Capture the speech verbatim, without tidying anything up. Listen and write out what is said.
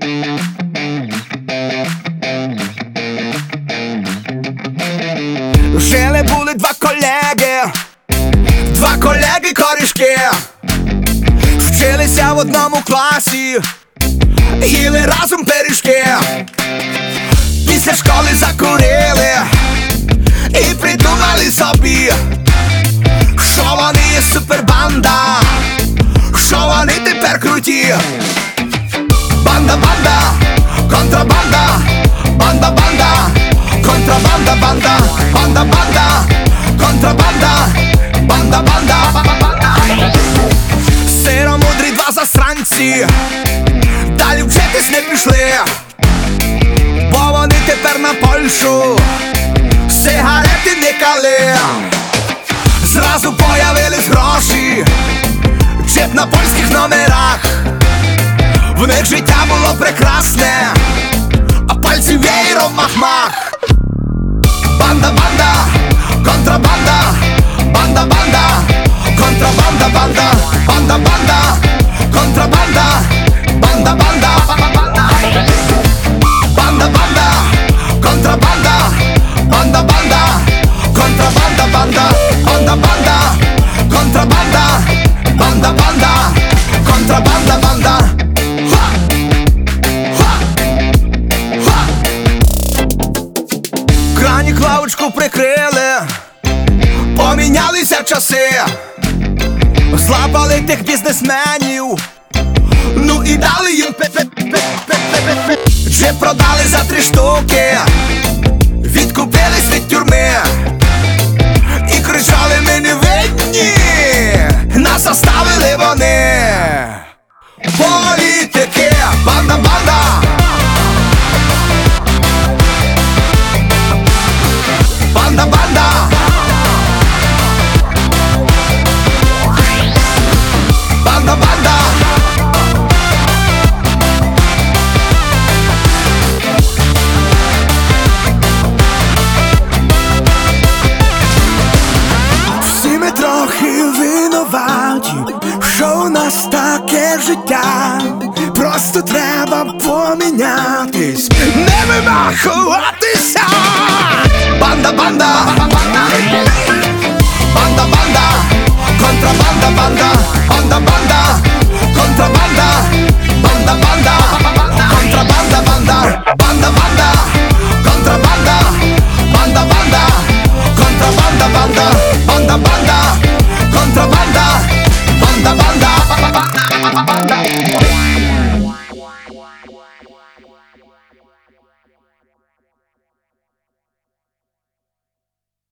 Жили були два колеги, два колеги-корішки, вчилися в одному класі, їли разом пиріжки. Після школи закурили і придумали собі, що вони є супербанда, що вони тепер круті. Банда, банда, контрабанда, банда, банда, контрабанда, банда, банда, банда, контрабанда, банда, банда, банда. Сиромудрі два засранці далі вчитись не пішли, бо вони тепер на Польщу сигарети никали. Зразу появились гроші, джип на польських номерах. В них життя було прекрасне, а пальці веєром мах-мах. Банда, банда, контрабанда, банда, банда, контрабанда, банда, банда, банда, контрабанда, банда, банда, банда, банда, банда, контрабанда, банда, банда, контрабанда, банда, банда, банда, контрабанда, банда, банда, контрабанда, банда. Кранік лавочку прикрили, помінялися часи, злапали тих бізнесменів, ну і дали їм пе-пе-пе-пе-пе-пе. Джип продали за три штуки, відкупились від тюрми і кричали: ми не винні, нас заставили вони. Політики, банда, банда, банда, банда, банда, банда. Всі ми трохи винуваті, що у нас таке життя. Просто треба помінятись, не вимахуватися. Банда, банда, банда, банда, банда, контрабанда, банда, банда, банда, контрабанда, банда, банда.